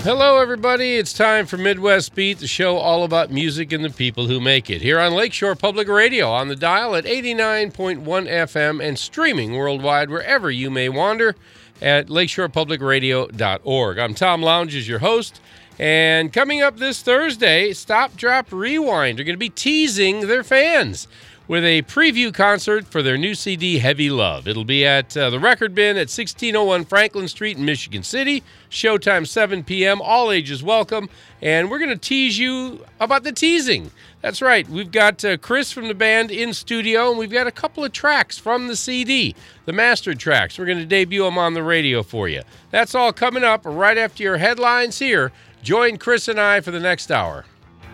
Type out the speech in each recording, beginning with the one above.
Hello, everybody. It's time for Midwest Beat, the show all about music and the people who make it. Here on Lakeshore Public Radio, on the dial at 89.1 FM and streaming worldwide wherever you may wander at lakeshorepublicradio.org. I'm Tom Lounges, your host. And coming up this Thursday, Stop, Drop, Rewind are going to be teasing their fans with a preview concert for their new CD, Heavy Love. It'll be at the Record Bin at 1601 Franklin Street in Michigan City. Showtime 7 p.m. All ages welcome. And we're going to tease you about the teasing. That's right. We've got Chris from the band in studio, and we've got a couple of tracks from the CD, the mastered tracks. We're going to debut them on the radio for you. That's all coming up right after your headlines here. Join Chris and I for the next hour.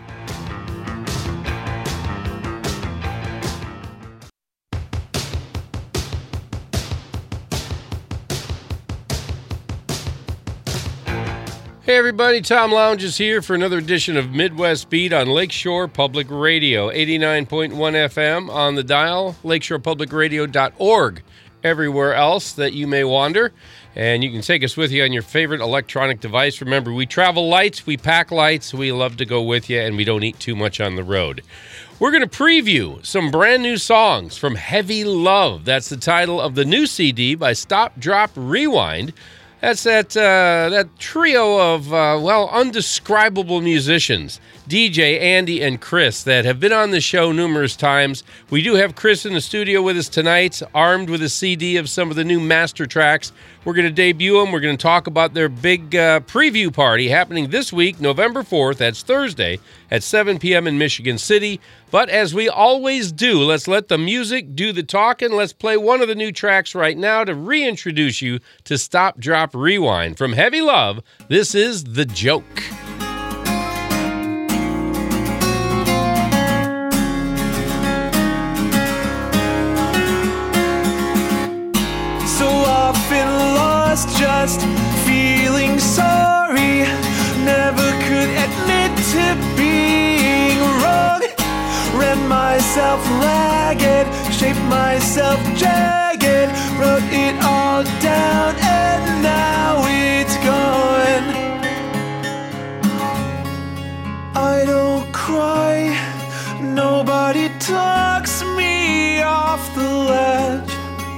Hey everybody, Tom Lounges here for another edition of Midwest Beat on Lakeshore Public Radio, 89.1 FM on the dial, lakeshorepublicradio.org, everywhere else that you may wander. And you can take us with you on your favorite electronic device. Remember, we travel lights, we pack lights, we love to go with you, and we don't eat too much on the road. We're going to preview some brand new songs from Heavy Love. That's the title of the new CD by Stop, Drop, Rewind. That's that trio of, undescribable musicians, DJ, Andy, and Chris, that have been on the show numerous times. We do have Chris in the studio with us tonight, armed with a CD of some of the new master tracks. We're going to debut them. We're going to talk about their big preview party happening this week, November 4th. That's Thursday at 7 p.m. in Michigan City. But as we always do, let's let the music do the talking. Let's play one of the new tracks right now to reintroduce you to Stop, Drop, Rewind. From Heavy Love, this is The Joke. So often lost, just feeling sorry. Never could admit to being wrong. Ran myself ragged, shaped myself jagged, wrote it all down, and now it's gone. I don't cry, nobody talks me off the ledge.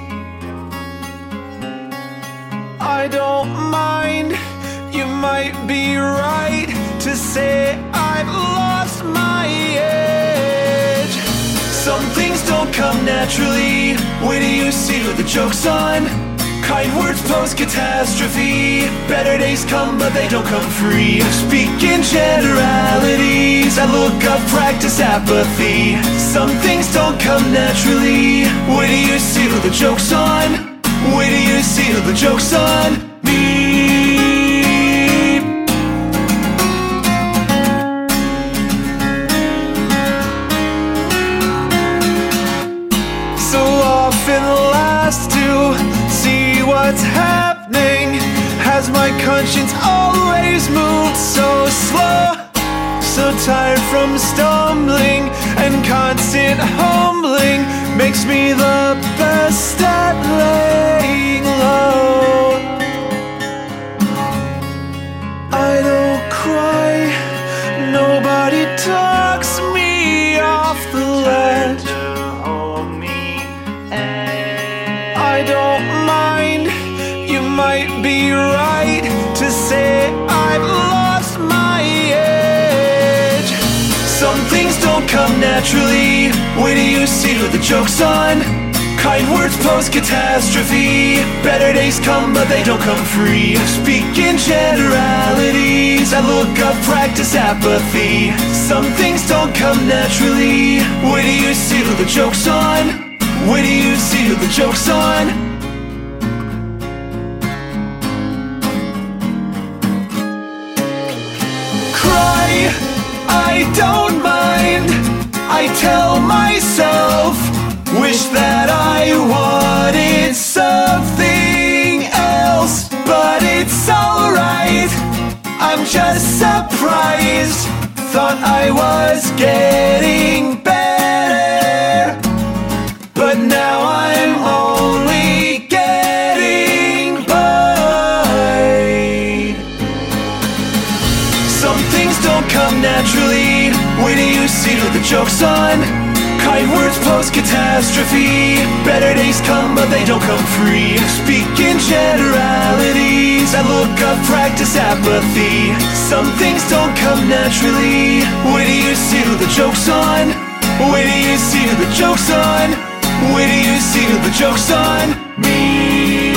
I don't mind, you might be right to say I've lost my edge. Some things don't come naturally. Wait till you see who the joke's on. Kind words post-catastrophe. Better days come, but they don't come free. Speak in generalities. I look up, practice apathy. Some things don't come naturally. Wait till you see who the joke's on. Wait till you see who the joke's on. Me. So often last to see what's happening. Has my conscience always moved so slow? So tired from stumbling and constant humbling. Makes me the best at laying low. I don't cry, nobody talks me off the ledge. I don't mind, you might be right to say I've lost my edge. Some things don't come naturally. Wait till you see who the joke's on. Kind words post-catastrophe. Better days come, but they don't come free. Speak in generalities. I look up, practice apathy. Some things don't come naturally. Wait till you see who the joke's on. Wait till you see who the joke's on. Cry, I don't mind. I tell myself, wish that I wanted something else, but it's alright. I'm just surprised. Thought I was getting better, but now I'm only getting by. you see to the joke's on? Kind words post-catastrophe. Better days come, but they don't come free. Speak in generalities. I look up, practice apathy. Some things don't come naturally. Where do you see to the joke's on? Where do you see to the joke's on? Where do you see to the joke's on me?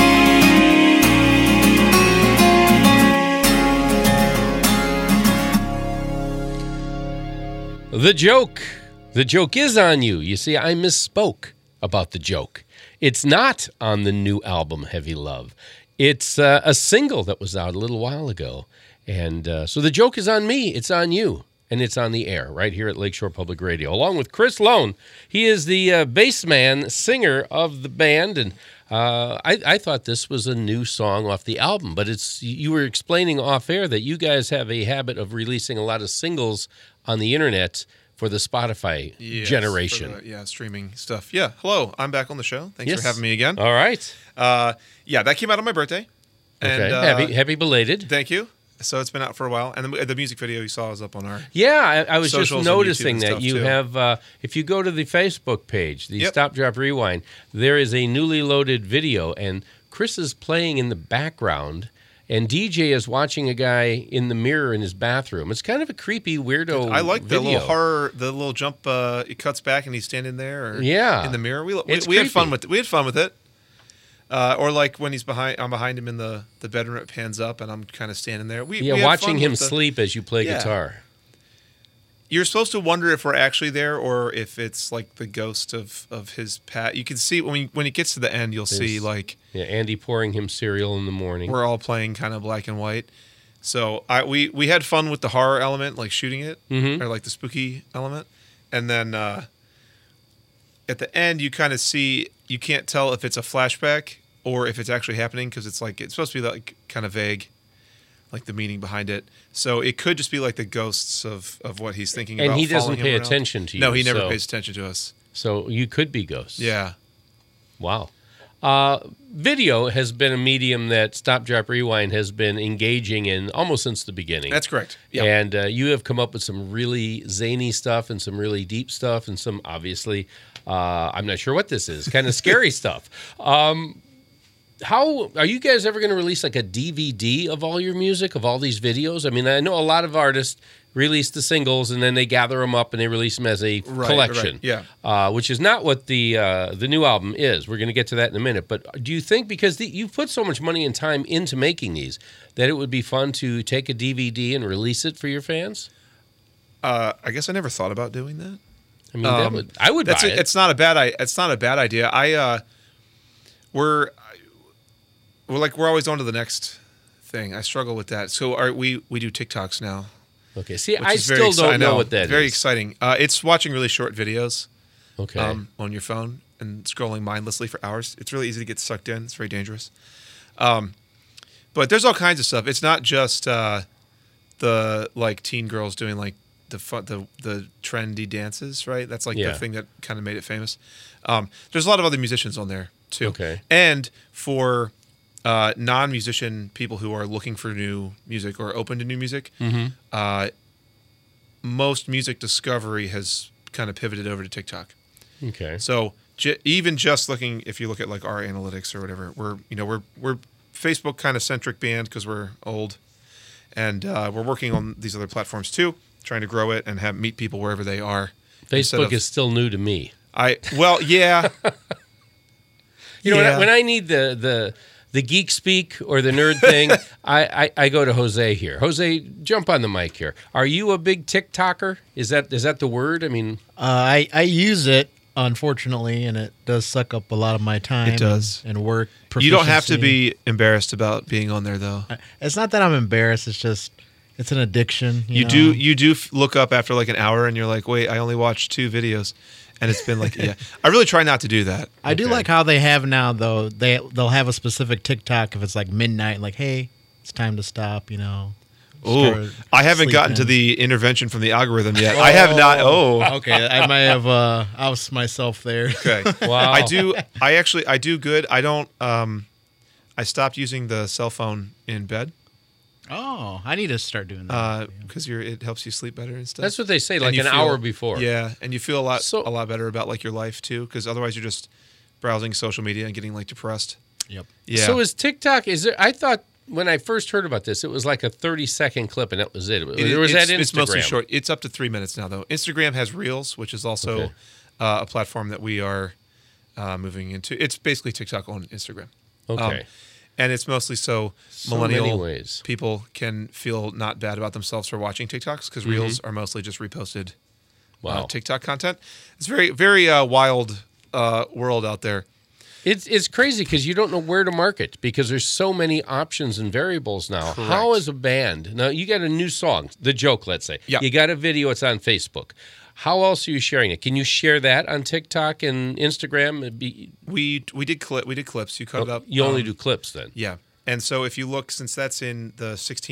The joke. The joke is on you. You see, I misspoke about the joke. It's not on the new album, Heavy Love. It's a single that was out a little while ago. And so the joke is on me. It's on you. And it's on the air right here at Lakeshore Public Radio, along with Chris Lone. He is the bass man, singer of the band, and I thought this was a new song off the album, but you were explaining off air that you guys have a habit of releasing a lot of singles on the internet for the Spotify generation. Streaming stuff. Yeah, hello, I'm back on the show. Thanks for having me again. All right. Yeah, that came out on my birthday. Okay, and, happy belated. Thank you. So it's been out for a while, and the music video you saw is up on our I was just noticing that you too. have, if you go to the Facebook page, the Stop, Drop, Rewind, there is a newly loaded video, and Chris is playing in the background, and DJ is watching a guy in the mirror in his bathroom. It's kind of a creepy, weirdo I like video. the little horror, the little jump, it cuts back and he's standing there in the mirror. We had fun with it. Or like when I'm behind him in the bedroom, it pans up and I'm kind of standing there. We watching him sleep as you play guitar. You're supposed to wonder if we're actually there or if it's like the ghost of his past. You can see when he gets to the end, you'll see like Andy pouring him cereal in the morning. We're all playing kind of black and white. So we had fun with the horror element, like shooting it, or like the spooky element, and then at the end you kind of see. You can't tell if it's a flashback or if it's actually happening because it's supposed to be like kind of vague, like the meaning behind it. So it could just be like the ghosts of what he's thinking about. And he doesn't pay attention to you. No, he never pays attention to us. So you could be ghosts. Yeah. Wow. Video has been a medium that Stop, Drop, Rewind has been engaging in almost since the beginning. That's correct. Yeah. And you have come up with some really zany stuff and some really deep stuff and some obviously, I'm not sure what this is, kind of scary stuff. How are you guys ever going to release like a DVD of all your music, of all these videos? I mean, I know a lot of artists release the singles and then they gather them up and they release them as a collection. Right. Yeah. Which is not what the new album is. We're going to get to that in a minute. But do you think, because you've put so much money and time into making these, that it would be fun to take a DVD and release it for your fans? I guess I never thought about doing that. I mean, I would buy it. It's not a bad idea. We're always on to the next thing. I struggle with that. So we do TikToks now. Okay. See, I still don't know what that is. Very exciting. It's watching really short videos. Okay. On your phone and scrolling mindlessly for hours. It's really easy to get sucked in. It's very dangerous. But there's all kinds of stuff. It's not just the like teen girls doing like the trendy dances, right? That's like the thing that kind of made it famous. There's a lot of other musicians on there too. Okay. And for non-musician people who are looking for new music or open to new music, most music discovery has kind of pivoted over to TikTok. Okay. So even just looking, if you look at like our analytics or whatever, we're Facebook kind of centric band because we're old, and we're working on these other platforms too, trying to grow it and meet people wherever they are. Facebook is still new to me. Yeah. When I need the geek speak or the nerd thing, I go to Jose here. Jose, jump on the mic here. Are you a big TikToker? Is that the word? I mean, I use it, unfortunately, and it does suck up a lot of my time. It does. And work. You don't have to be embarrassed about being on there, though. It's not that I'm embarrassed. It's just it's an addiction. You know? You do look up after like an hour, and you're like, wait, I only watched 2 videos. And it's been like, I really try not to do that. I do like how they have now, though. They'll have a specific TikTok if it's like midnight, like, hey, it's time to stop, Oh, I haven't gotten to the intervention from the algorithm yet. I have not. Okay. I might have ousted myself there. Okay. Wow. I do good. I don't. I stopped using the cell phone in bed. Oh, I need to start doing that. because it helps you sleep better and stuff. That's what they say, And like you an feel- hour before. Yeah, and you feel So- a lot better about like your life too, because otherwise you're just browsing social media and getting like depressed. Yep. Yeah. So is TikTok, I thought when I first heard about this, it was like a 30-second clip and that was it. Or was that Instagram? It's mostly short. It's up to 3 minutes now, though. Instagram has Reels, which is also Okay. a platform that we are moving into. It's basically TikTok on Instagram. Okay. And it's mostly so many millennial ways. people can feel not bad about themselves for watching TikToks, because Mm-hmm. Reels are mostly just reposted Wow. TikTok content. It's very, very wild world out there. It's crazy because you don't know where to market because there's so many options and variables now. Correct. How is a band? Now, you got a new song, The Joke, let's say. Yeah. You got a video, it's on Facebook. How else are you sharing it? Can you share that on TikTok and Instagram? We did clips. You cut it up. You only do clips then. Yeah. And so if you look, since that's in the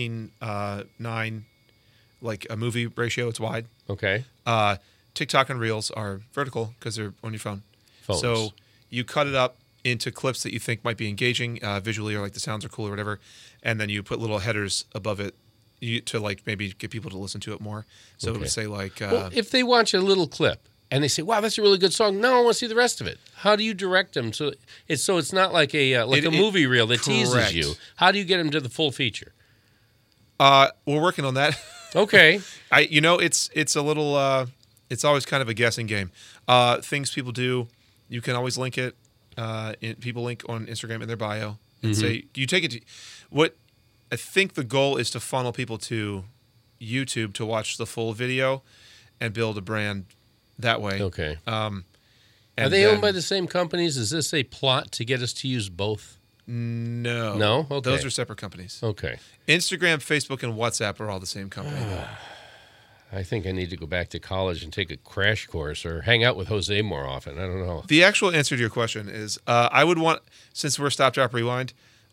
16:9, like a movie ratio, it's wide. Okay. TikTok and Reels are vertical because they're on your phone. Phones. So you cut it up into clips that you think might be engaging visually, or like the sounds are cool or whatever, and then you put little headers above it to like maybe get people to listen to it more. So it would say like, Well, if they watch a little clip and they say, "Wow, that's a really good song," no, I want to see the rest of it. How do you direct them so it's not like a movie reel that teases correct. you? How do you get them to the full feature? we're working on that. Okay. It's a little, it's always kind of a guessing game. Things people do, you can always link it. People link on Instagram in their bio and say, you take it to what I think the goal is to funnel people to YouTube to watch the full video and build a brand that way. Okay. Are And they owned then- by the same companies? Is this a plot to get us to use both? No. No? Okay. Those are separate companies. Okay. Instagram, Facebook, and WhatsApp are all the same company. though. I think I need to go back to college and take a crash course or hang out with Jose more often. I don't know. The actual answer to your question is I would want, since we're Stop, Drop, Rewind,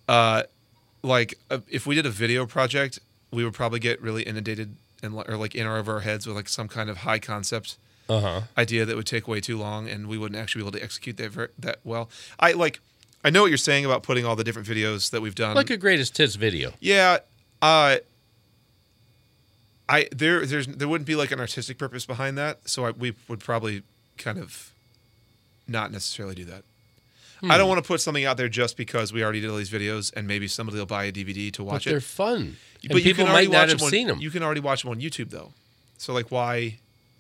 if we did a video project, we would probably get really inundated or like in over our heads with like some kind of high concept idea that would take way too long, and we wouldn't actually be able to execute that well. I know what you're saying about putting all the different videos that we've done. Like a greatest hits video. Yeah, there wouldn't be like an artistic purpose behind that, so we would probably kind of not necessarily do that. I don't want to put something out there just because we already did all these videos and maybe somebody will buy a DVD to watch But they're it. fun. And But you people can already might not watch have them seen them. You can already watch them on YouTube though. So like why?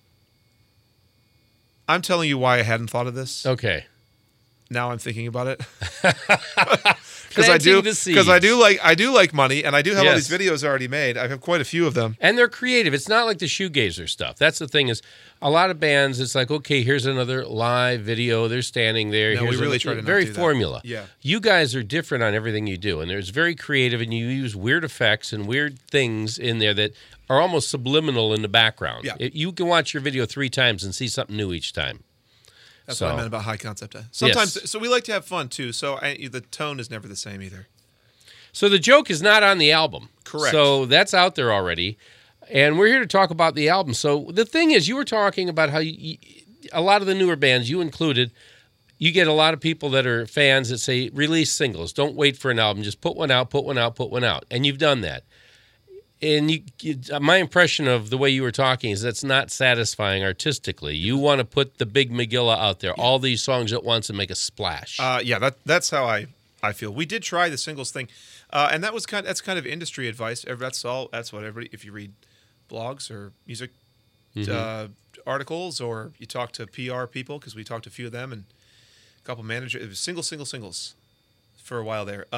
I'm telling you why I hadn't thought of this. Okay. Now I'm thinking about it. Because I Planting the seeds. I do like money, and I do have all Yes. these videos already made. I have quite a few of them. And they're creative. It's not like the shoegazer stuff. That's the thing is a lot of bands, it's like, okay, here's another live video. They're standing there. No, we Here's really try to not very do that. formula. Yeah. You guys are different on everything you do. And it's very creative, and you use weird effects and weird things in there that are almost subliminal in the background. Yeah. You can watch your video 3 times and see something new each time. That's So- what I meant about high concept. Sometimes, Yes. so we like to have fun too. So the tone is never the same either. So the joke is not on the album. Correct. So that's out there already. And we're here to talk about the album. So the thing is, you were talking about how a lot of the newer bands, you included, you get a lot of people that are fans that say, release singles. Don't wait for an album. Just put one out, put one out, put one out. And you've done that. And my impression of the way you were talking is that's not satisfying artistically. You want to put the big Megillah out there, all these songs at once, and make a splash. That's how I feel. We did try the singles thing, and that's kind of industry advice. That's what everybody. If you read blogs or music articles, or you talk to PR people, because we talked to a few of them and a couple managers. It was singles for a while there.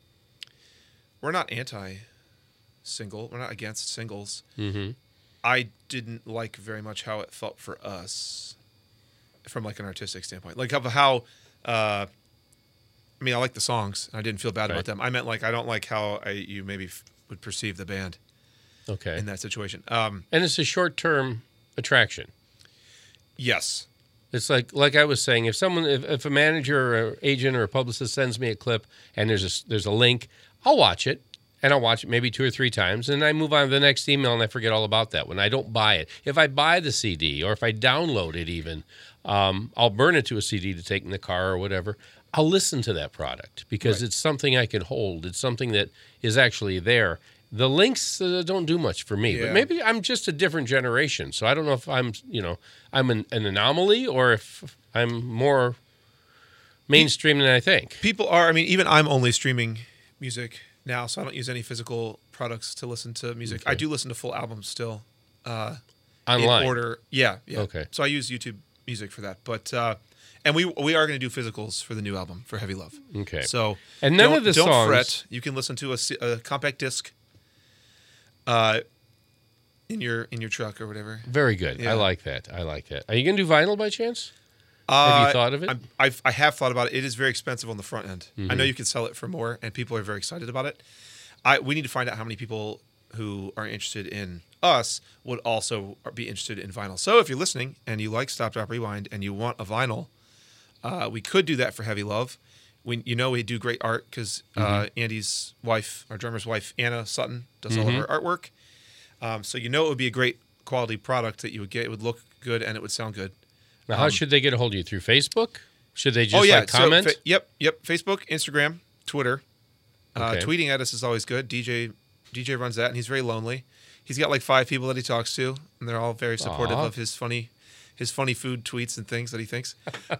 We're not anti-single. We're not against singles. Mm-hmm. I didn't like very much how it felt for us from like an artistic standpoint. Like how I mean, I like the songs. I didn't feel bad about them. I meant like I don't like how you maybe would perceive the band Okay. in that situation. And it's a short-term attraction. Yes. It's like I was saying, if a manager or agent or a publicist sends me a clip and there's a link, I'll watch it, and I'll watch it maybe 2 or 3 times, and I move on to the next email and I forget all about that one. I don't buy it. If I buy the CD or if I download it even, I'll burn it to a CD to take in the car or whatever. I'll listen to that product because it's something I can hold. It's something that is actually there. The links don't do much for me, but Yeah. maybe I'm just a different generation. So I don't know if I'm an anomaly or if I'm more mainstream than I think. People are. I mean, even I'm only streaming music now, so I don't use any physical products to listen to music. I do listen to full albums still. Online. In order. Yeah. Okay. So I use YouTube Music for that, but and we are going to do physicals for the new album for Heavy Love. Okay. So And none don't- of the don't songs- fret. You can listen to a compact disc. In your truck or whatever. Very good. Yeah. I like that. Are you going to do vinyl by chance? Have you thought of it? I have thought about it. It is very expensive on the front end. Mm-hmm. I know you can sell it for more, and people are very excited about it. We need to find out how many people who are interested in us would also be interested in vinyl. So if you're listening and you like Stop, Drop, Rewind and you want a vinyl, we could do that for Heavy Love. We do great art because Andy's wife, our drummer's wife, Anna Sutton, does all of our artwork. So it would be a great quality product that you would get. It would look good and it would sound good. Now, how should they get a hold of you? Through Facebook? Should they just comment? So, yep. Facebook, Instagram, Twitter. Okay. Tweeting at us is always good. DJ runs that, and he's very lonely. He's got like 5 people that he talks to, and they're all very supportive Aw. of his funny food tweets and things that he thinks.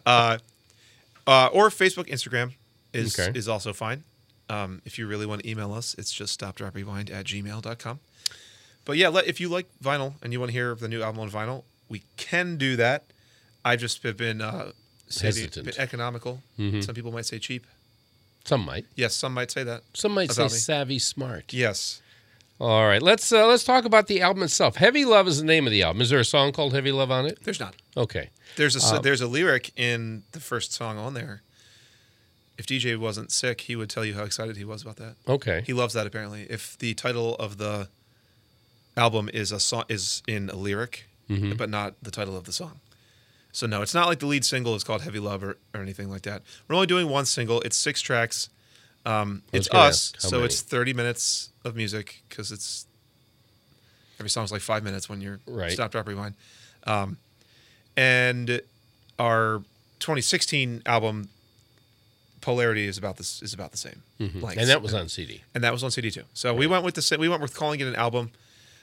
Or Facebook, Instagram is also fine. If you really want to email us, it's just stopdroprewind@gmail.com. But yeah, if you like vinyl and you want to hear the new album on vinyl, we can do that. I've just been Hesitant. been economical. Some people might say cheap. Some might. Yes, some might say that. Some might say About me. savvy smart. Yes. All right, let's talk about the album itself. Heavy Love is the name of the album. Is there a song called Heavy Love on it? There's not. Okay. There's a lyric in the first song on there. If DJ wasn't sick, he would tell you how excited he was about that. Okay. He loves that apparently. If the title of the album is in a lyric, but not the title of the song. So no, it's not like the lead single is called Heavy Love or anything like that. We're only doing one single. It's 6 tracks. It's gonna us, ask, how so many? it's 30 minutes of music because every song's like 5 minutes when you're Right. Stop, Drop, Rewind. And our 2016 album Polarity is about the same. length. And that was on CD. And that was on CD too. So we went with calling it an album.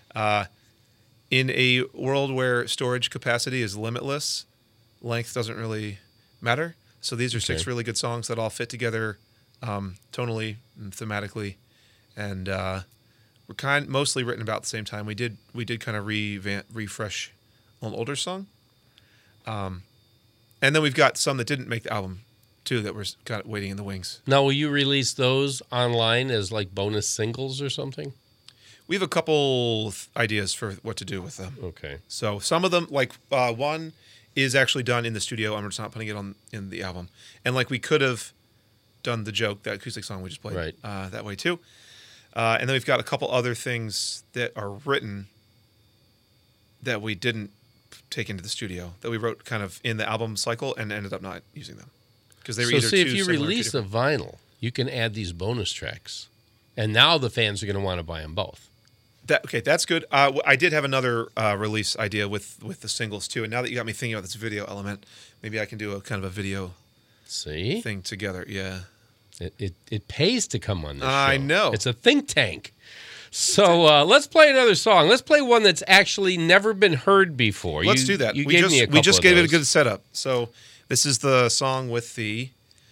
In a world where storage capacity is limitless, length doesn't really matter. So these are 6 really good songs that all fit together tonally and thematically, and were mostly written about the same time. We did kind of refresh an older song, and then we've got some that didn't make the album too that were kind of waiting in the wings. Now, will you release those online as like bonus singles or something? We have a couple ideas for what to do with them. Okay. So some of them, like one is actually done in the studio. I'm just not putting it in the album. And like we could have done The Joke, that acoustic song we just played, Right. That way too. And then we've got a couple other things that are written that we didn't take into the studio, that we wrote kind of in the album cycle and ended up not using them. Because they were So either see, too if you similar or too release a different. vinyl, you can add these bonus tracks. And now the fans are going to want to buy them both. That's good. I did have another release idea with the singles too. And now that you got me thinking about this video element, maybe I can do a kind of a video See? thing together. Yeah. It pays to come on this show. I know. It's a think tank. So let's play another song. Let's play one that's actually never been heard before. Let's do that. You we gave just me a couple gave of it a those. good setup. So this is the song with the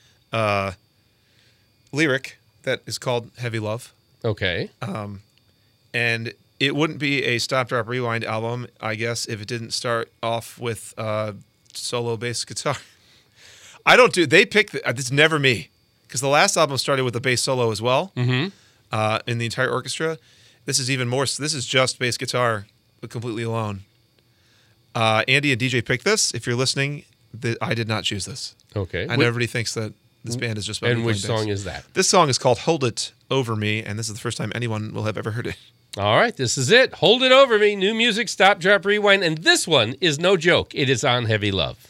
lyric that is called Heavy Love. Okay. And it wouldn't be a Stop, Drop, Rewind album, I guess, if it didn't start off with solo bass guitar. They pick, it's never me. Because the last album started with a bass solo as well in the entire orchestra. This is even more, this is just bass guitar, but completely alone. Andy and DJ picked this. If you're listening, I did not choose this. Okay. I know everybody thinks that this band is just about And me which playing bass. song is that? This song is called Hold It Over Me, and this is the first time anyone will have ever heard it. All right, this is it. Hold It Over Me. New music, Stop, Drop, Rewind. And this one is no joke. It is on Heavy Love.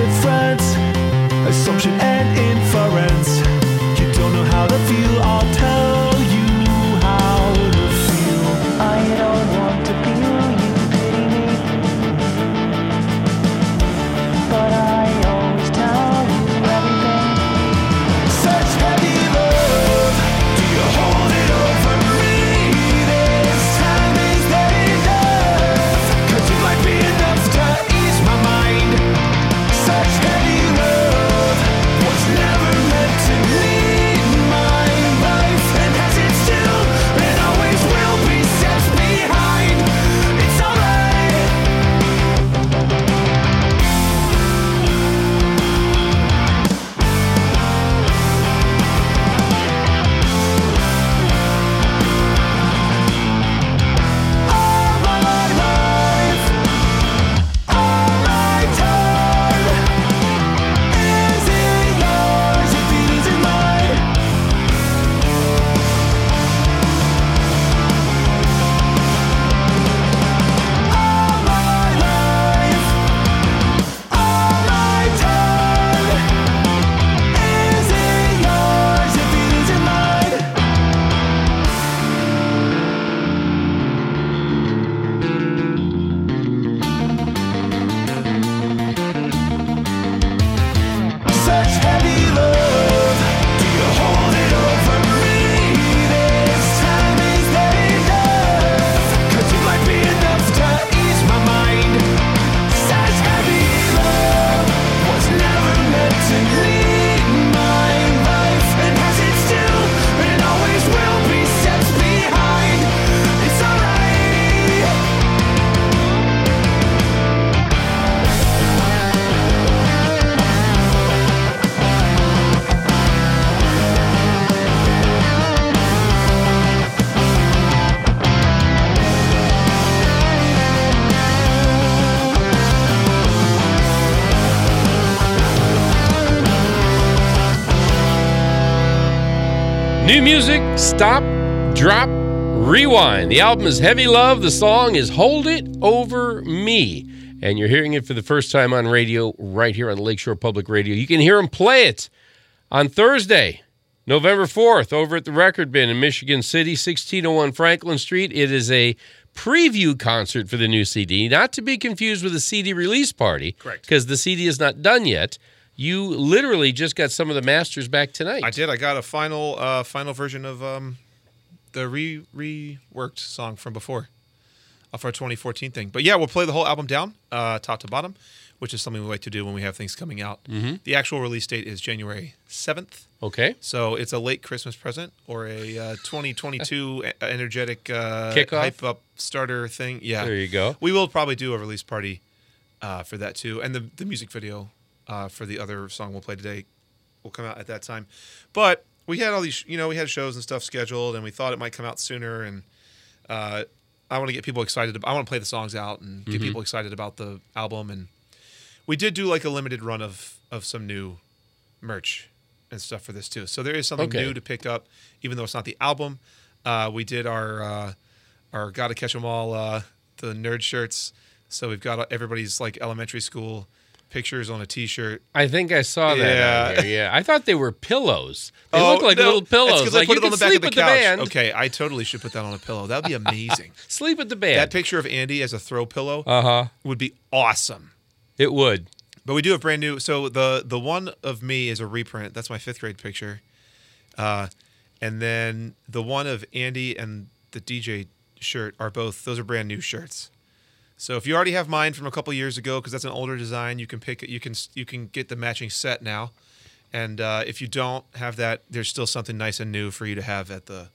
difference, assumption and inference. You don't know how to feel, I'll tell you how to feel. I don't want to feel you pity me, but I always tell you everything. Such heavy love, do you hold it over me? This time is enough, 'cause it might be enough to ease my mind. Such heavy love was never meant to lead my life, and has it still, and always will be steps behind. It's alright. All my life, all my time. Is it yours if it isn't mine? All my life, all my time. Is it yours if it isn't mine? Such heavy love, do you hold it over me? This time is enough, 'cause it might be enough to ease my mind. Such heavy love was never meant to lead my life, and has it still, and always will be steps behind. It's alright. New music, stop, drop, rewind. The album is Heavy Love. The song is Hold It Over Me. And you're hearing it for the first time on radio right here on Lakeshore Public Radio. You can hear them play it on Thursday, November 4th, over at the Record Bin in Michigan City, 1601 Franklin Street. It is a preview concert for the new CD, not to be confused with a CD release party. Correct. Because the CD is not done yet. You literally just got some of the masters back tonight. I did. I got a final version of the reworked song from before, off our 2014 thing. But yeah, we'll play the whole album down, top to bottom, which is something we like to do when we have things coming out. Mm-hmm. The actual release date is January 7th. Okay. So it's a late Christmas present or a 2022 energetic Kickoff? hype up starter thing. Yeah. There you go. We will probably do a release party for that too, and the music video for the other song we'll play today will come out at that time. But we had all these, we had shows and stuff scheduled, and we thought it might come out sooner. And I want to get people excited. I want to play the songs out and get people excited about the album. And we did do like a limited run of some new merch and stuff for this too. So there is something new to pick up, even though it's not the album. We did our Gotta Catch 'Em All, the nerd shirts. So we've got everybody's like elementary school pictures on a T-shirt. I think I saw that. On here. Yeah, I thought they were pillows. They look like no, little pillows. Because like I put you it on can the back of sleep the with the couch. band. Okay, I totally should put that on a pillow. That'd be amazing. Sleep with the band. That picture of Andy as a throw pillow would be awesome. It would. But we do have brand new. So the one of me is a reprint. That's my 5th grade picture. And then the one of Andy and the DJ shirt are both. Those are brand new shirts. So if you already have mine from a couple years ago, because that's an older design, you can pick it. You can get the matching set now. And if you don't have that, there's still something nice and new for you to have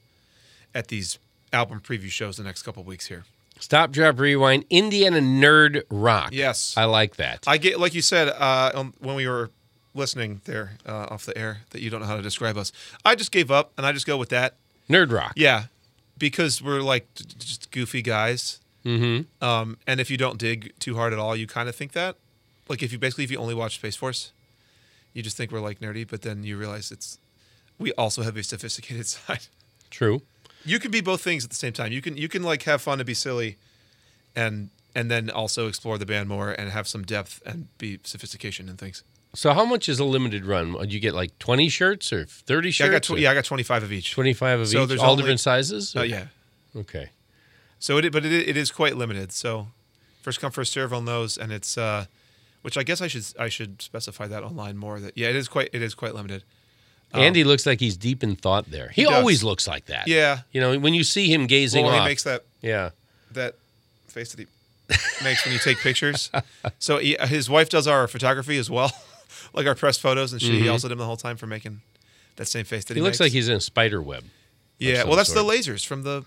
at these album preview shows the next couple of weeks here. Stop, drop, rewind. Indiana Nerd Rock. Yes, I like that. I get, like you said when we were listening there off the air, that you don't know how to describe us. I just gave up and I just go with that. Nerd Rock. Yeah, because we're like just goofy guys. Mm-hmm. And if you don't dig too hard at all, you kind of think that. Like if you only watch Space Force, you just think we're like nerdy, but then you realize we also have a sophisticated side. True. You can be both things at the same time. You can like have fun and be silly, and and then also explore the band more and have some depth and be sophistication and things. So how much is a limited run? Do you get like 20 shirts or 30 shirts? I got 25 of each. 25 of So each? there's All only- different sizes? Yeah. Okay. So it is quite limited. So first come first serve on those, and it's which I guess I should specify that online more. That it is quite limited. Andy looks like he's deep in thought there. He does. always looks like that. Yeah. You know, when you see him gazing Well, off. he makes that Yeah. face that he makes when you take pictures. So his wife does our photography as well, like our press photos, and she yells at him the whole time for making that same face that he looks makes. like he's in a spider web. Yeah, some well, that's sort. the lasers from the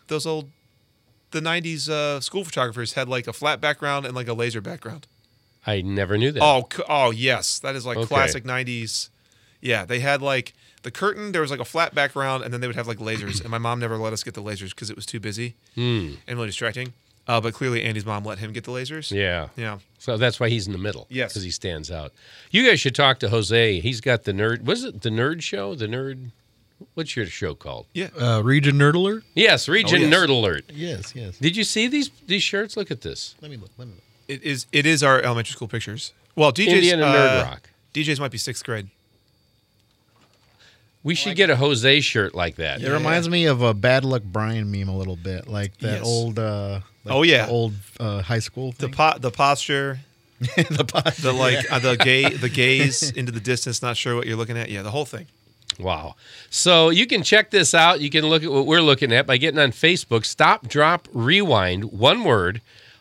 90s school photographers had like a flat background and like a laser background. I never knew that. Oh yes, that is like Okay. classic 90s. Yeah, they had like the curtain, there was like a flat background, and then they would have like lasers. And my mom never let us get the lasers because it was too busy and really distracting. But clearly Andy's mom let him get the lasers. Yeah. Yeah. So that's why he's in the middle. Yes. Because he stands out. You guys should talk to Jose. He's got the Nerd. Was it the Nerd Show? The Nerd. What's your show called? Yeah. Region Nerd Alert? Yes, Region yes. Nerd Alert. Yes. Did you see these shirts? Look at this. Let me look. It is our elementary school pictures. Well, DJ's Indiana Nerd Rock. DJ's might be 6th grade. We should get a Jose shirt like that. It reminds me of a Bad Luck Brian meme a little bit, like that Yes. old. Oh, yeah. the old high school The thing. the posture, The pod- the gaze into the distance, not sure what you're looking at. Yeah, the whole thing. Wow. So you can check this out. You can look at what we're looking at by getting on Facebook. Stop, Drop, Rewind, one word.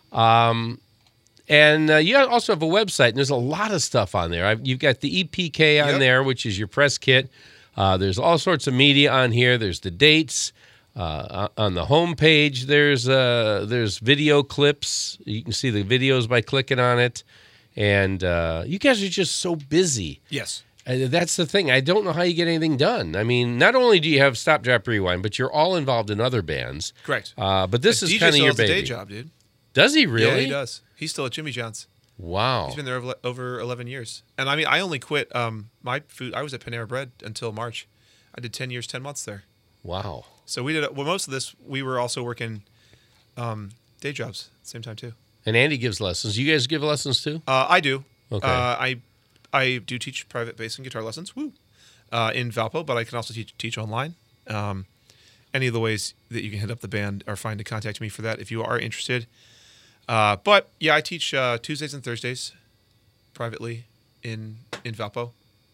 And you also have a website, and there's a lot of stuff on there. You've got the EPK on Yep. there, which is your press kit. There's all sorts of media on here. There's the dates. On the home page, there's video clips. You can see the videos by clicking on it. And you guys are just so busy. Yes. That's the thing. I don't know how you get anything done. I mean, not only do you have Stop, Drop, Rewind, but you're all involved in other bands. Correct. But this is DJ kind of still your has a baby. day job, dude. Does he really? Yeah, he does. He's still at Jimmy John's. Wow. He's been there over 11 years. And I mean, I only quit my food. I was at Panera Bread until March. I did 10 years, 10 months there. Wow. So we did, well, most of this, we were also working day jobs at the same time, too. And Andy gives lessons. You guys give lessons too? I do. Okay. I do teach private bass and guitar lessons. Woo. In Valpo, but I can also teach online. Any of the ways that you can hit up the band are fine to contact me for that if you are interested. But yeah, I teach Tuesdays and Thursdays privately in Valpo.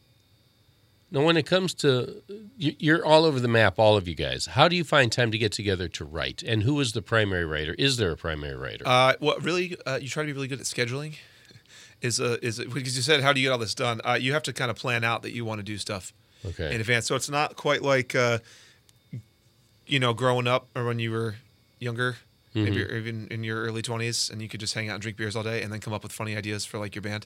Now, when it comes to, you're all over the map, all of you guys. How do you find time to get together to write? And who is the primary writer? Is there a primary writer? What really you try to be really good at scheduling is because you said how do you get all this done? You have to kind of plan out that you want to do stuff Okay. in advance. So it's not quite like growing up or when you were younger, maybe or even in your early 20s, and you could just hang out and drink beers all day and then come up with funny ideas for like your band.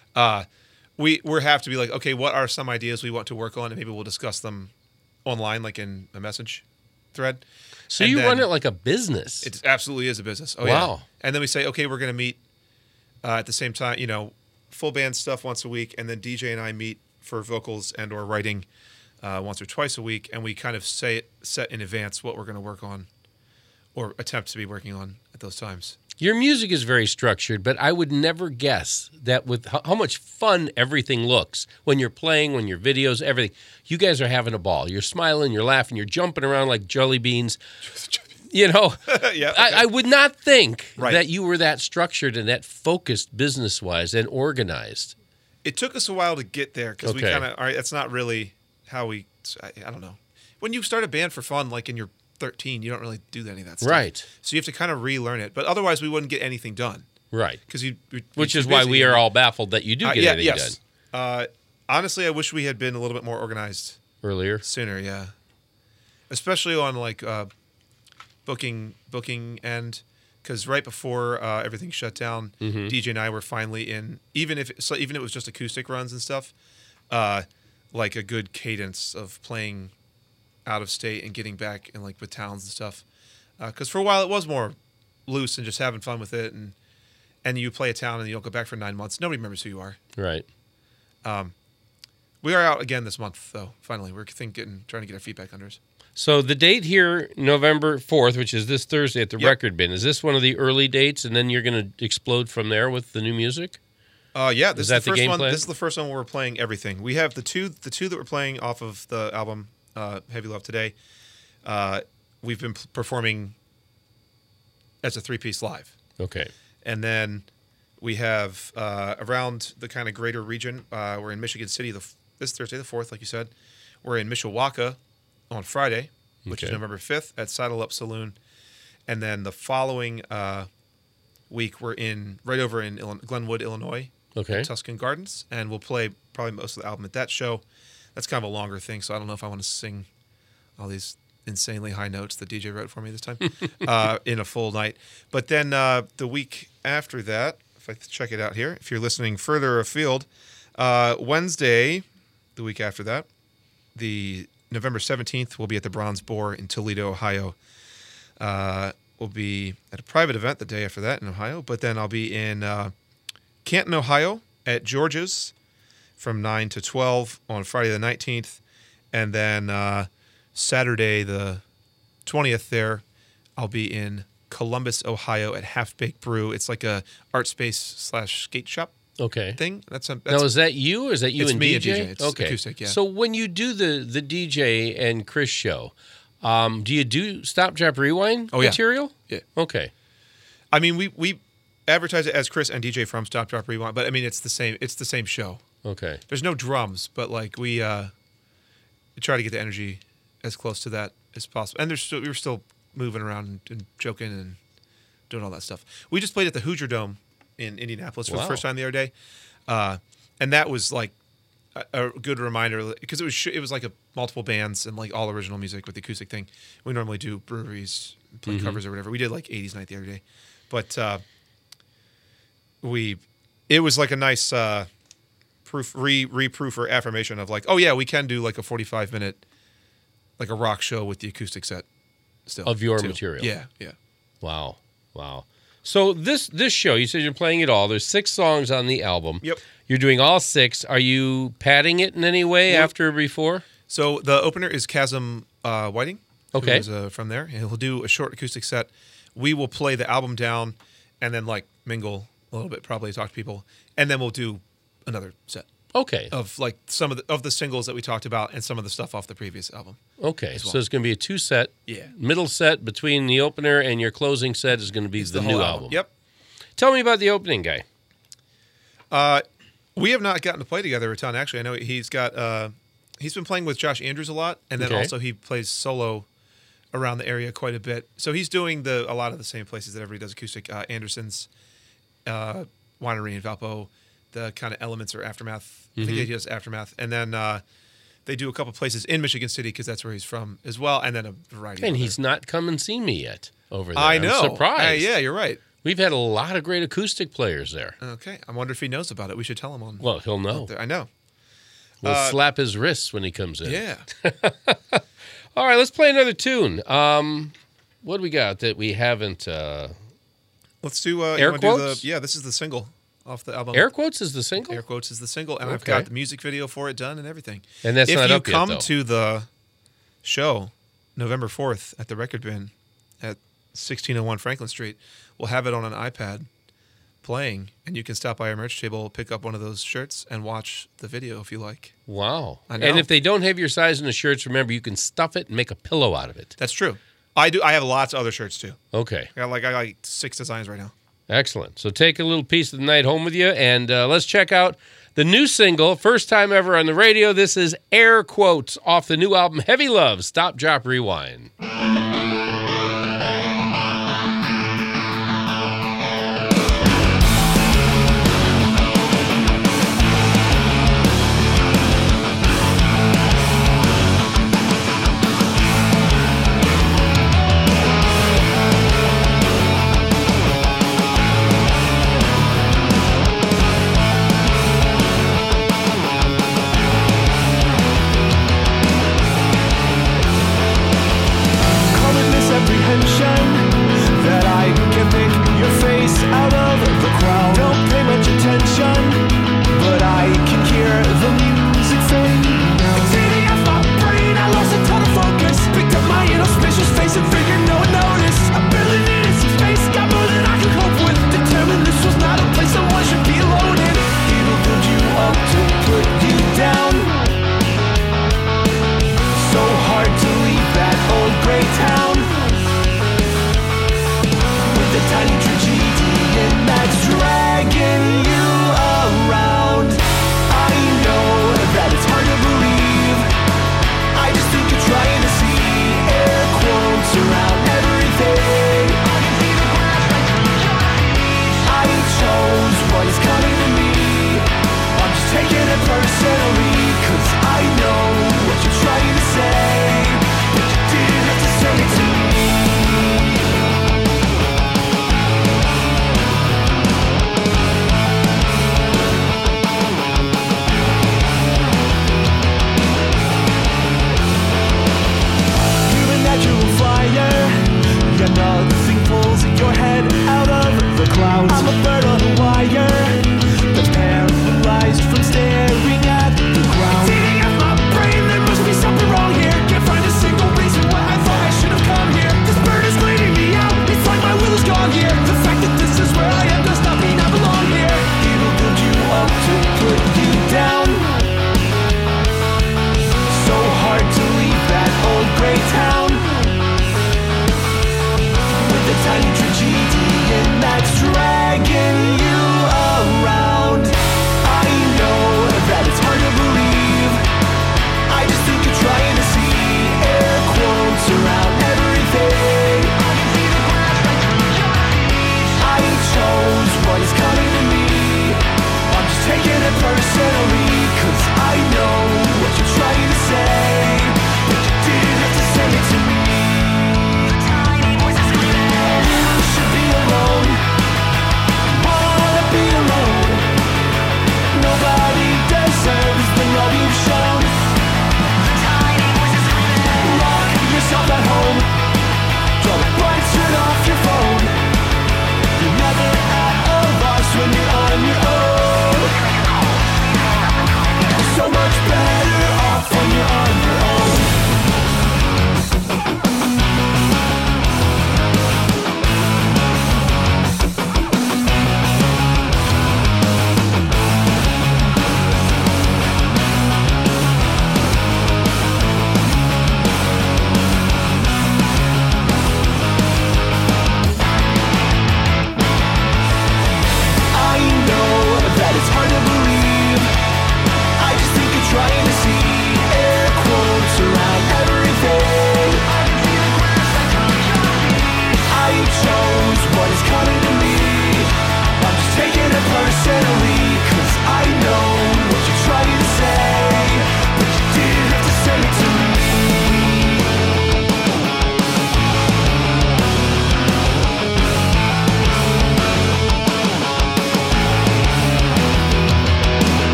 We have to be like, okay, what are some ideas we want to work on, and maybe we'll discuss them online, like in a message thread. So And you then- run it like a business. It absolutely is a business. Oh, Wow. yeah. And then we say, okay, we're going to meet at the same time, full band stuff once a week, and then DJ and I meet for vocals and or writing once or twice a week, and we kind of set in advance what we're going to work on or attempt to be working on at those times. Your music is very structured, but I would never guess that with how much fun everything looks when you're playing, when your videos, everything. You guys are having a ball. You're smiling, you're laughing, you're jumping around like jelly beans. Yeah. Okay. I would not think Right. that you were that structured and that focused business-wise and organized. It took us a while to get there because we Okay. kind of, all right, that's not really how we, I don't know. When you start a band for fun, like in your 13, you don't really do any of that stuff. Right. So you have to kind of relearn it. But otherwise, we wouldn't get anything done. Right. Because Which is why we are all baffled that you do get anything yes. Honestly, I wish we had been a little bit more organized done earlier. sooner. Yeah, especially on like booking end, because right before everything shut down, DJ and I were finally in. Even if it was just acoustic runs and stuff, like a good cadence of playing out of state and getting back in like with towns and stuff. Because for a while it was more loose and just having fun with it, and you play a town and you don't go back for 9 months. Nobody remembers who you are. Right. We are out again this month, though. Finally, we're trying to get our feet back under us. So the date here, November 4th, which is this Thursday at the Record Bin, is this one of the early dates, and then you're going to explode from there with the new music? Yeah, this is that the the first game one. plan? This is the first one where we're playing everything. We have the two that we're playing off of the album Heavy Love today. We've been performing as a 3-piece live. Okay. And then we have around the kind of greater region. We're in Michigan City this Thursday, the 4th, like you said. We're in Mishawaka on Friday, which is Okay. November 5th at Saddle Up Saloon. And then the following week, we're right over in Glenwood, Illinois, Okay. at Tuscan Gardens. And we'll play probably most of the album at that show. That's kind of a longer thing, so I don't know if I want to sing all these insanely high notes the DJ wrote for me this time in a full night. But then the week after that, if I check it out here, if you're listening further afield, Wednesday, the week after that, the November 17th, we'll be at the Bronze Boar in Toledo, Ohio. We'll be at a private event the day after that in Ohio. But then I'll be in Canton, Ohio at George's from 9 to 12 on Friday the 19th. And then Saturday the 20th there, I'll be in Columbus, Ohio at Half Baked Brew. It's like a art space / skate shop Okay. thing. That's Now, is that you or is that you It's and me DJ? and DJ. It's okay. acoustic, yeah. So when you do the DJ and Chris show, do you do Stop, Drop, Rewind Oh, yeah. material? Yeah. Okay. I mean, we advertise it as Chris and DJ from Stop Drop Rewind, but I mean it's the same show. Okay. There's no drums, but like we try to get the energy as close to that as possible. And we were still moving around and joking and doing all that stuff. We just played at the Hoosier Dome in Indianapolis for the Wow. first time the other day, and that was like a good reminder because it was like multiple bands and like all original music with the acoustic thing. We normally do breweries, play covers or whatever. We did like 80s night the other day, but it was like a nice reproof or affirmation of like, oh yeah, we can do like a 45-minute like a rock show with the acoustic set still Of your too. material. Yeah. Wow. So this show, you said you're playing it all. There's 6 songs on the album. Yep. You're doing all 6. Are you padding it in any way after or before? So the opener is Chasm Whiting. Okay. Who is from there, and he'll do a short acoustic set. We will play the album down, and then like mingle a little bit, probably talk to people, and then we'll do another set Okay. of like some of the singles that we talked about and some of the stuff off the previous album. Okay. well. So it's going to be a 2-set. Yeah. Middle set between the opener and your closing set is going to be the whole new album. Yep. Tell me about the opening guy. We have not gotten to play together a ton. Actually, I know he's got. He's been playing with Josh Andrews a lot, and then Okay. also he plays solo around the area quite a bit. So he's doing a lot of the same places that everybody does acoustic. Anderson's winery in Valpo, the kind of Elements or Aftermath. I think he does Aftermath, and then they do a couple places in Michigan City because that's where he's from as well, and then a variety. And of he's not come and seen me yet over there. I know. I'm surprised. Yeah, you're right. We've had a lot of great acoustic players there. Okay, I wonder if he knows about it. We should tell him on. Well, he'll know. I know. We'll slap his wrists when he comes in. Yeah. All right, let's play another tune. What do we got that we haven't? Let's do. Air you wanna do quotes? this is the single off the album. Air quotes is the single? Air quotes is the single, and I've Okay. got the music video for it done and everything. And that's if not you up yet, come though. to the show November 4th at the Record Bin at 1601 Franklin Street, we'll have it on an iPad playing, and you can stop by our merch table, pick up one of those shirts, and watch the video if you like. Wow. I know. And if they don't have your size in the shirts, remember, you can stuff it and make a pillow out of it. That's true. I do. I have lots of other shirts too. Okay. I got like 6 designs right now. Excellent. So take a little piece of the night home with you, and let's check out the new single, first time ever on the radio. This is Air Quotes off the new album, Heavy Love, Stop, Drop, Rewind. Come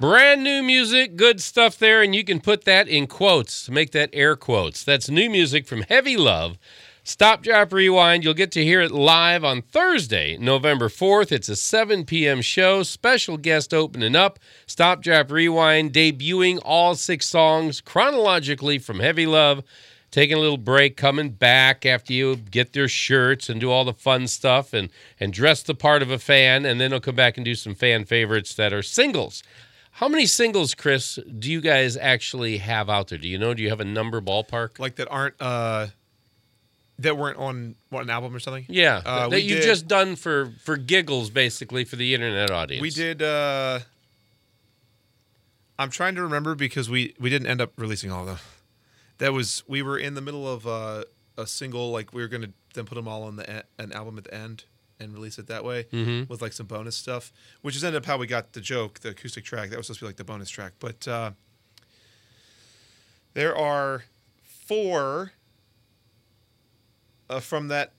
Brand new music, good stuff there, and you can put that in quotes to make that air quotes. That's new music from Heavy Love. Stop, Drop, Rewind. You'll get to hear it live on Thursday, November 4th. It's a 7 p.m. show. Special guest opening up. Stop, Drop, Rewind, debuting all 6 songs chronologically from Heavy Love. Taking a little break, coming back after you get their shirts and do all the fun stuff and dress the part of a fan, and then they'll come back and do some fan favorites that are singles. How many singles, Chris, do you guys actually have out there? Do you know? Do you have a number ballpark? Like that aren't that weren't on an album or something? Yeah, that you've just done for giggles, basically, for the internet audience. We did. I'm trying to remember because we didn't end up releasing all of them. We were in the middle of a single, like we were going to then put them all on an album at the end and release it that way with like some bonus stuff, which is ended up how we got The Joke, the acoustic track. That was supposed to be like the bonus track. But there are 4 from that,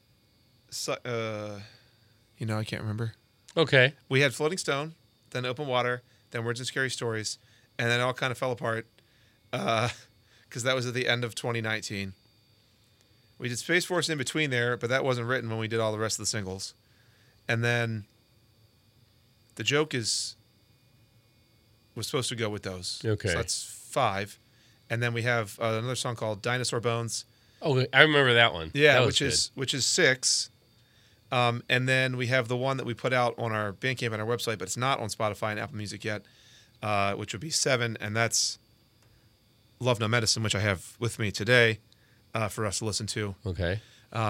I can't remember. Okay. We had Floating Stone, then Open Water, then Words and Scary Stories, and then it all kind of fell apart. Because that was at the end of 2019. We did Space Force in between there, but that wasn't written when we did all the rest of the singles. And then The Joke was supposed to go with those. Okay. So that's 5. And then we have another song called Dinosaur Bones. Oh, I remember that one. Yeah, that which is 6. And then we have the one that we put out on our Bandcamp and our website, but it's not on Spotify and Apple Music yet, which would be 7, and that's Love No Medicine, which I have with me today for us to listen to. Okay.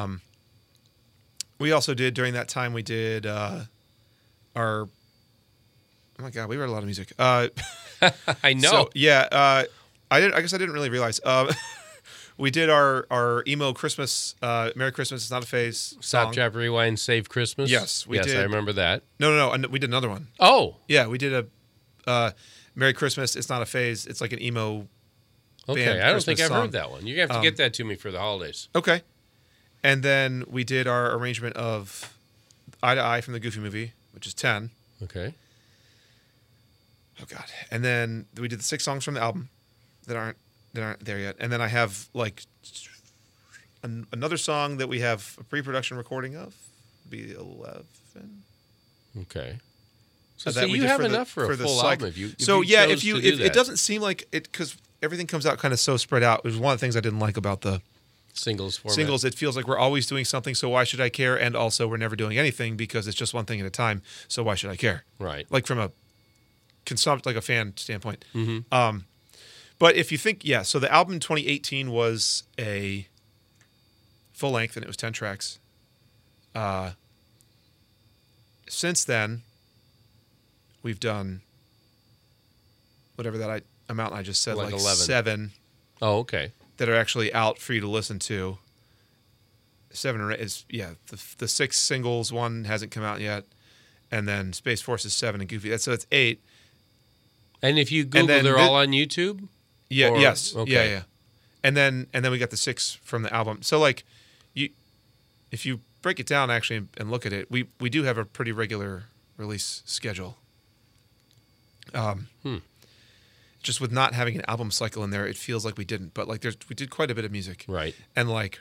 We also did, during that time, we did our... Oh, my God, we read a lot of music. I know. So, yeah, I guess I didn't really realize. We did our emo Christmas, Merry Christmas, It's Not a Phase song. Stop, Drop, Rewind, Save Christmas. Yes, we did. Yes, I remember that. No, and we did another one. Oh. Yeah, we did a Merry Christmas, It's Not a Phase. It's like an emo Okay, band I don't think Christmas I've song. heard that one. You're going to have to get that to me for the holidays. Okay. And then we did our arrangement of Eye to Eye from the Goofy movie, which is 10. Okay. Oh, God. And then we did the 6 songs from the album that aren't there yet. And then I have, like, another song that we have a pre-production recording of. Be 11. Okay. So that we you did have for if the full cycle. album. If It doesn't seem like it, because everything comes out kind of so spread out. It was one of the things I didn't like about the singles format. singles. It feels like we're always doing something, so why should I care? And also, we're never doing anything because it's just one thing at a time. So why should I care? Right. Like from a like a fan standpoint. Mm-hmm. But if you think, so the album in 2018 was a full length and it was 10 tracks. Since then, we've done whatever that amount I just said, like 11. 7. Oh, okay. That are actually out for you to listen to. 7 or 8 is, the 6 singles, 1 hasn't come out yet. And then Space Force is 7 and Goofy. So it's 8. And if you Google, they're all on YouTube? Yeah, Or- yes. okay. Yeah. And then we got the 6 from the album. So like if you break it down actually and look at it, we do have a pretty regular release schedule. Just with not having an album cycle in there, it feels like we didn't. But like we did quite a bit of music. Right. And like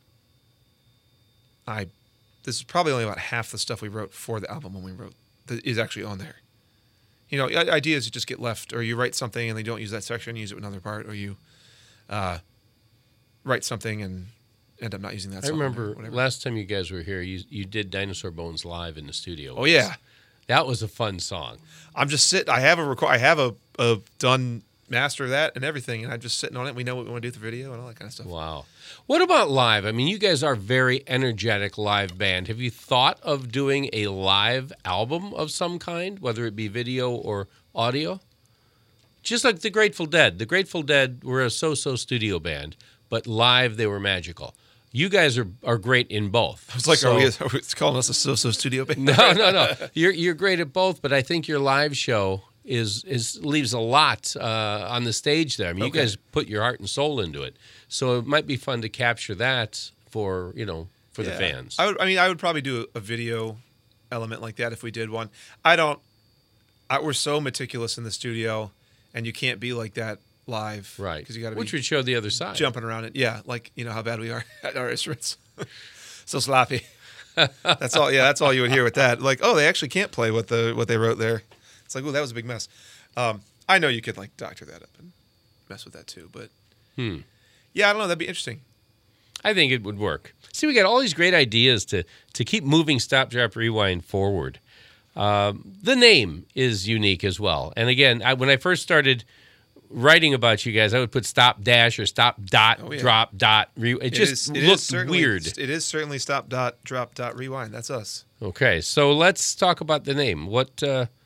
this is probably only about half the stuff we wrote for the album when we wrote that is actually on there. You know, ideas you just get left, or you write something and they don't use that section, use it with another part, or you write something and end up not using that I song. remember or whatever. last time you guys were here, you did Dinosaur Bones live in the studio. Oh yeah, That was a fun song. I'm just sitting. I have a done master of that and everything, and I'm just sitting on it. We know what we want to do with the video and all that kind of stuff. Wow. What about live? I mean, you guys are a very energetic live band. Have you thought of doing a live album of some kind, whether it be video or audio? Just like the Grateful Dead. The Grateful Dead were a so-so studio band, but live they were magical. You guys are great in both. It's like, So- are we calling us a so-so studio band? No. You're great at both, but I think your live show leaves a lot on the stage there. I mean, Okay. you guys put your heart and soul into it, so it might be fun to capture that for the fans. I would probably do a video element like that if we did one. I we're so meticulous in the studio, and you can't be like that live, Right. Because you got to Which be would show the other side. jumping around it. Yeah, like you know how bad we are at our instruments. So sloppy. That's all. Yeah, that's all you would hear with that. Like, oh, they actually can't play what they wrote there. It's like, oh, that was a big mess. I know you could like doctor that up and mess with that too, but yeah, I don't know. That'd be interesting. I think it would work. See, we got all these great ideas to keep moving Stop, Drop, Rewind forward. The name is unique as well. And again, when I first started writing about you guys, I would put stop dash or stop dot, drop dot. It just looked weird. It is certainly stop dot, drop dot, rewind. That's us. Okay, so let's talk about the name. What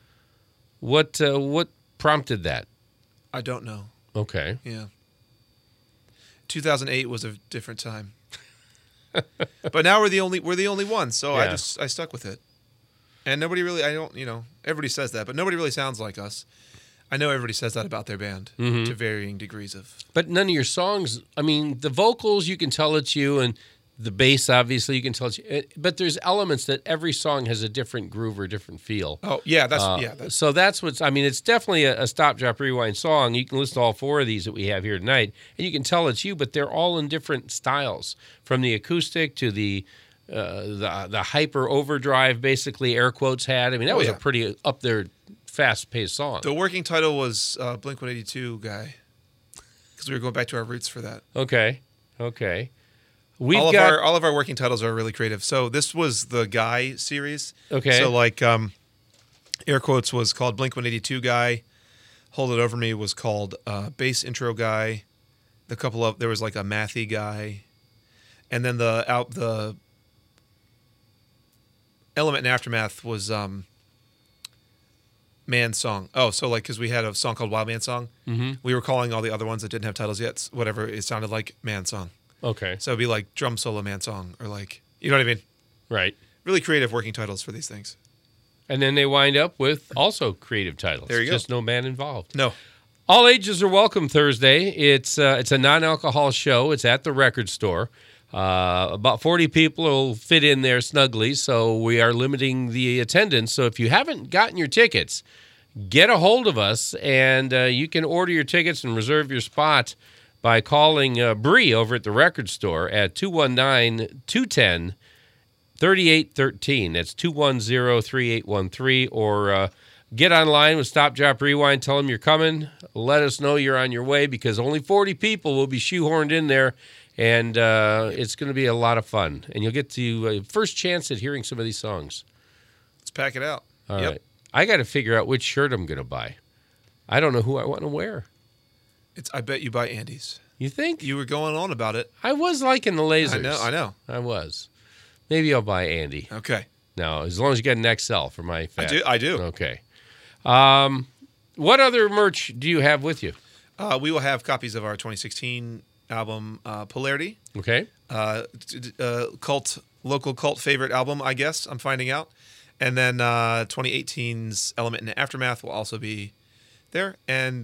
prompted that? I don't know. Okay. Yeah. 2008 was a different time. But now we're the only ones, so Yeah. I stuck with it. And nobody really, everybody says that, but nobody really sounds like us. I know everybody says that about their band to varying degrees of. But none of your songs, I mean, the vocals, you can tell it's you, and the bass, obviously, you can tell it's you. But there's elements that every song has a different groove or different feel. Oh, yeah, that's So that's what's, I mean, it's definitely a Stop, Drop, Rewind song. You can listen to all four of these that we have here tonight, and you can tell it's you, but they're all in different styles, from the acoustic to the hyper overdrive, basically, air quotes had. I mean, that was a pretty up there, fast-paced song. The working title was Blink-182 Guy, because we were going back to our roots for that. Okay. All of our working titles are really creative. So this was the Guy series. Okay. So like air quotes was called Blink-182 Guy. Hold It Over Me was called Bass Intro Guy. There was like a Mathy Guy, and then the Element and Aftermath was Man Song. Oh, so like because we had a song called Wild Man Song, we were calling all the other ones that didn't have titles yet whatever it sounded like Man Song. Okay. So it'd be like Drum Solo Man Song, or like, you know what I mean? Right. Really creative working titles for these things. And then they wind up with also creative titles. There you go. Just no man involved. No. All ages are welcome Thursday. It's a non-alcohol show. It's at the record store. About 40 people will fit in there snugly, so we are limiting the attendance. So if you haven't gotten your tickets, get a hold of us, and you can order your tickets and reserve your spot by calling Bree over at the record store at 219-210-3813. That's 210-3813. Or get online with Stop, Drop, Rewind. Tell them you're coming. Let us know you're on your way, because only 40 people will be shoehorned in there, and it's going to be a lot of fun. And you'll get to first chance at hearing some of these songs. Let's pack it out. All right. I got to figure out which shirt I'm going to buy. I don't know who I want to wear. I bet you buy Andy's. You think? You were going on about it. I was liking the lasers. I know. I was. Maybe I'll buy Andy. Okay. Now, as long as you get an XL for my fat. I do. Okay. What other merch do you have with you? We will have copies of our 2016 album, Polarity. Okay. Local cult favorite album, I guess, I'm finding out. And then 2018's Element and Aftermath will also be there. And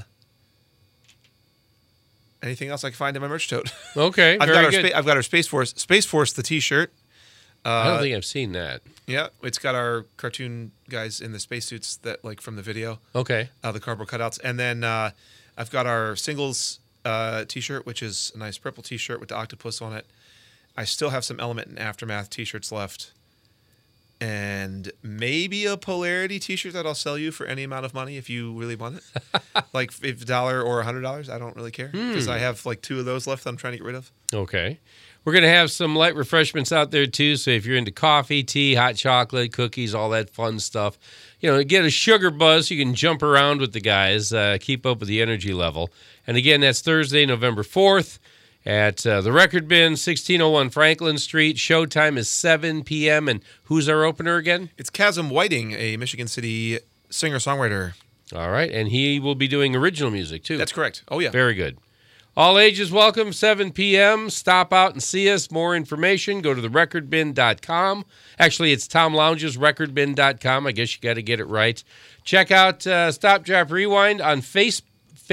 anything else I can find in my merch tote. Okay, I've got our Space Force the T-shirt. I don't think I've seen that. Yeah, it's got our cartoon guys in the spacesuits that like from the video. Okay. The cardboard cutouts, and then I've got our singles T-shirt, which is a nice purple T-shirt with the octopus on it. I still have some Element and Aftermath T-shirts left, and maybe a Polarity T-shirt that I'll sell you for any amount of money if you really want it, like $50 or $100. I don't really care, because I have like 2 of those left that I'm trying to get rid of. Okay. We're going to have some light refreshments out there, too. So if you're into coffee, tea, hot chocolate, cookies, all that fun stuff, get a sugar buzz. You can jump around with the guys, keep up with the energy level. And again, that's Thursday, November 4th at the Record Bin, 1601 Franklin Street. Showtime is 7 p.m. And who's our opener again? It's Chasm Whiting, a Michigan City singer-songwriter. All right. And he will be doing original music, too. That's correct. Oh, yeah. Very good. All ages welcome, 7 p.m. Stop out and see us. More information, go to therecordbin.com. Actually, it's Tom Lounge's recordbin.com. I guess you got to get it right. Check out Stop, Drop, Rewind on Facebook.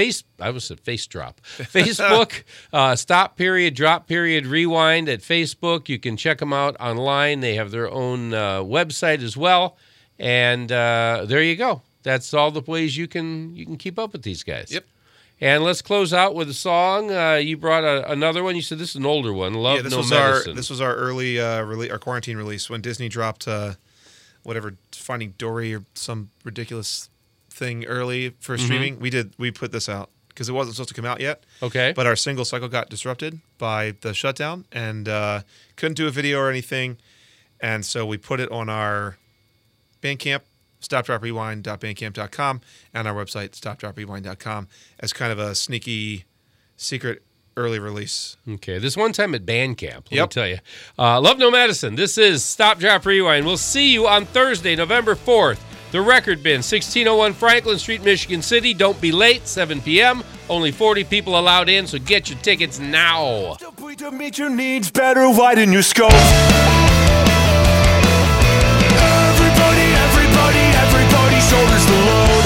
Stop period, drop period, rewind at Facebook. You can check them out online. They have their own website as well. And there you go. That's all the ways you can keep up with these guys. Yep. And let's close out with a song. You brought another one. You said this is an older one. Love this No was Medicine. This was our early our quarantine release when Disney dropped whatever Finding Dory or some ridiculous thing early for streaming. We put this out because it wasn't supposed to come out yet. Okay. But our single cycle got disrupted by the shutdown and couldn't do a video or anything, and so we put it on our Bandcamp, stopdroprewind.bandcamp.com, and our website, stopdroprewind.com, as kind of a sneaky, secret early release. Okay, this one time at Bandcamp, let me tell you. Love No Medicine. This is Stop, Drop, Rewind. We'll see you on Thursday, November 4th. The Record Bin, 1601 Franklin Street, Michigan City. Don't be late, 7 p.m. Only 40 people allowed in, so get your tickets now. To meet your needs, better widen your scope. Everybody shoulders the load.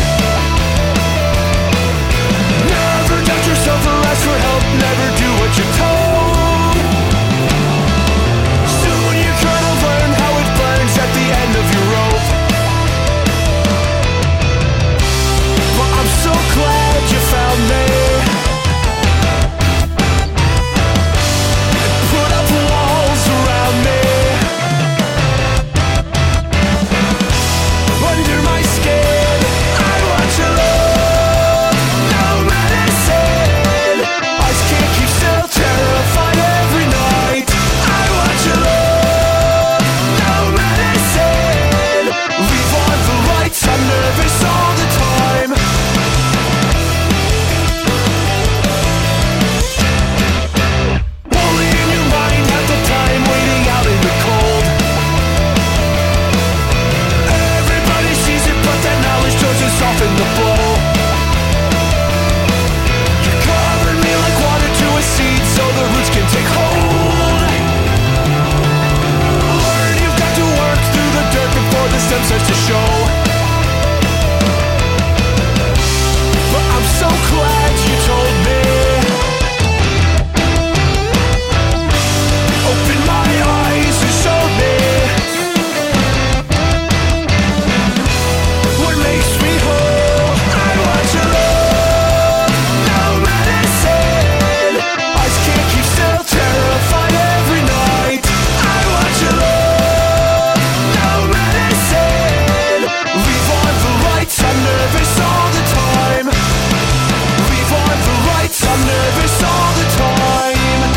Never doubt yourself or ask for help. Never do what you're told. Soon you're gonna learn how it burns at the end of your rope. But I'm so glad you found me. And put up walls around me. Under my skin, I want your love, no medicine. Eyes can't keep still, terrified every night. I want your love, no medicine. Leave on the lights, I'm nervous all the time. Only in your mind at the time, waiting out in the cold. But that knowledge doesn't soften the blow. You covered me like water to a seed so the roots can take hold. Learn you've got to work through the dirt before the stem starts to show. But I'm so glad you told me. Open my eyes and showed me what makes me whole. I want your love, no medicine. Eyes can't keep still, terrified every night. I want your love, no medicine. Leave on the lights, I'm nervous all the time. Leave on the lights, I'm nervous all the time.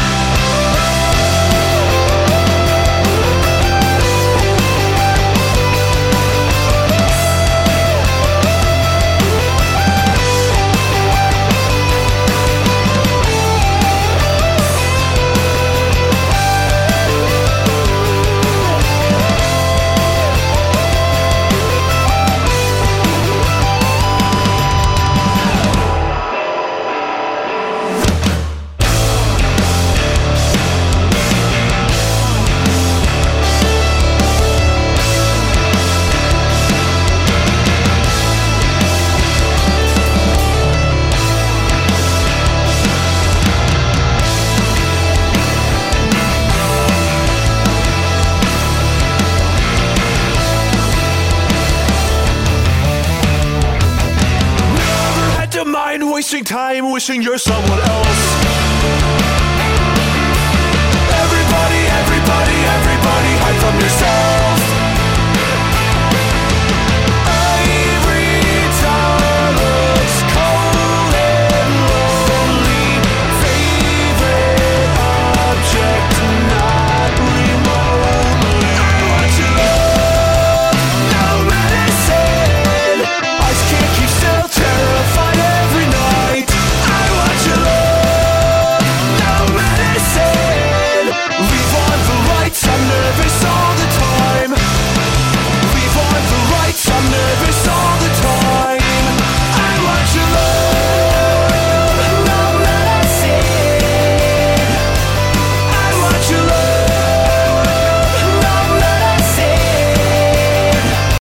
Wasting time wishing you're someone else. Everybody hide from yourself.